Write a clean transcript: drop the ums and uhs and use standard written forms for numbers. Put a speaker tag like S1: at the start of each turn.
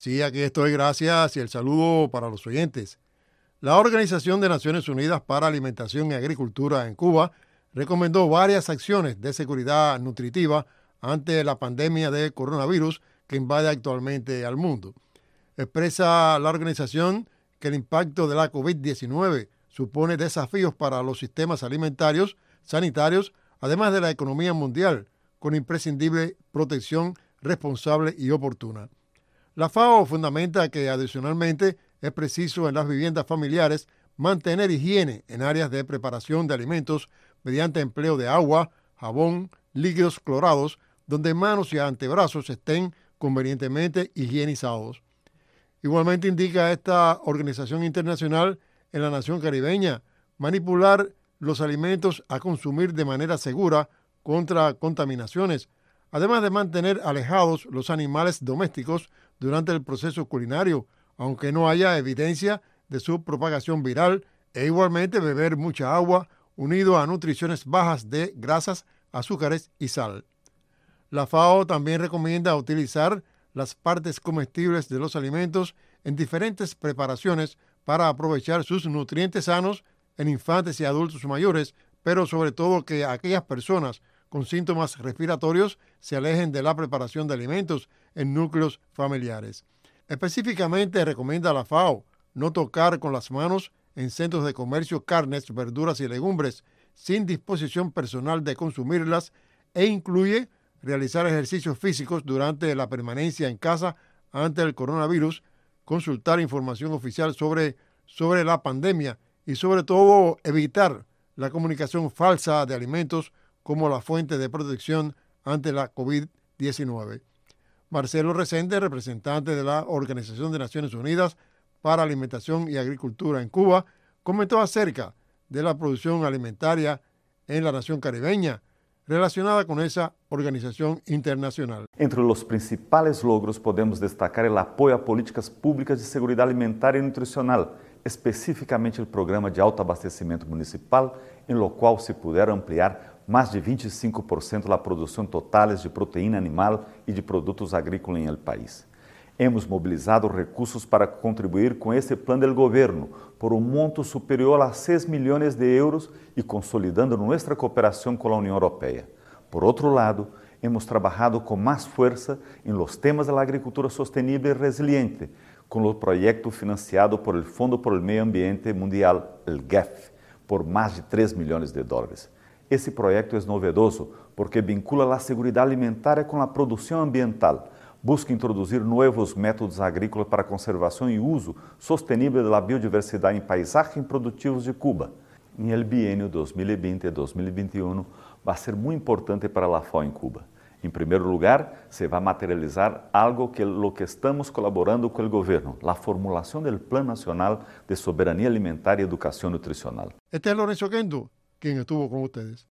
S1: Sí, aquí estoy, gracias y el saludo para los oyentes. La Organización de Naciones Unidas para Alimentación y Agricultura en Cuba recomendó varias acciones de seguridad nutritiva ante la pandemia de coronavirus que invade actualmente al mundo. Expresa la organización que el impacto de la COVID-19 supone desafíos para los sistemas alimentarios, sanitarios, además de la economía mundial, con imprescindible protección responsable y oportuna. La FAO fundamenta que adicionalmente es preciso en las viviendas familiares mantener higiene en áreas de preparación de alimentos mediante empleo de agua, jabón, líquidos clorados, donde manos y antebrazos estén convenientemente higienizados. Igualmente indica esta organización internacional en la nación caribeña manipular los alimentos a consumir de manera segura contra contaminaciones, además de mantener alejados los animales domésticos durante el proceso culinario, aunque no haya evidencia de su propagación viral, e igualmente beber mucha agua, unido a nutriciones bajas de grasas, azúcares y sal. La FAO también recomienda utilizar las partes comestibles de los alimentos en diferentes preparaciones para aprovechar sus nutrientes sanos en infantes y adultos mayores, pero sobre todo que aquellas personas con síntomas respiratorios se alejen de la preparación de alimentos en núcleos familiares. Específicamente recomienda la FAO no tocar con las manos en centros de comercio carnes, verduras y legumbres sin disposición personal de consumirlas e incluye realizar ejercicios físicos durante la permanencia en casa ante el coronavirus, consultar información oficial sobre la pandemia y sobre todo evitar la comunicación falsa de alimentos como la fuente de protección ante la COVID-19. Marcelo Resende, representante de la Organización de Naciones Unidas para Alimentación y Agricultura en Cuba, comentó acerca de la producción alimentaria en la nación caribeña relacionada con esa organización internacional.
S2: Entre los principales logros podemos destacar el apoyo a políticas públicas de seguridad alimentaria y nutricional, especificamente el programa de autoabastecimiento municipal, en lo cual se puderam ampliar más de 25% la producción total de proteína animal y de productos agrícolas en el país. Hemos mobilizado recursos para contribuir con este plan del gobierno por un monto superior a 6 millones de euros y consolidando nuestra cooperación con la Unión Europea. Por otro lado, hemos trabajado con más fuerza en los temas de la agricultura sostenible y resiliente, con el proyecto financiado por el Fondo por el Medio Ambiente Mundial, el GEF, por más de 3 millones de dólares. Esse proyecto es novedoso porque vincula la seguridad alimentaria con la producción ambiental, busca introduzir nuevos métodos agrícolas para conservação e uso sostenible de la biodiversidade em paisajes improductivos de Cuba. En el bienio 2020-2021 va a ser muy importante para la FAO en Cuba. En primer lugar, se va a materializar algo que lo que estamos colaborando con el gobierno, la formulación del Plan Nacional de Soberanía Alimentaria y Educación Nutricional.
S1: Este es Lorenzo Kendo, quien estuvo con ustedes.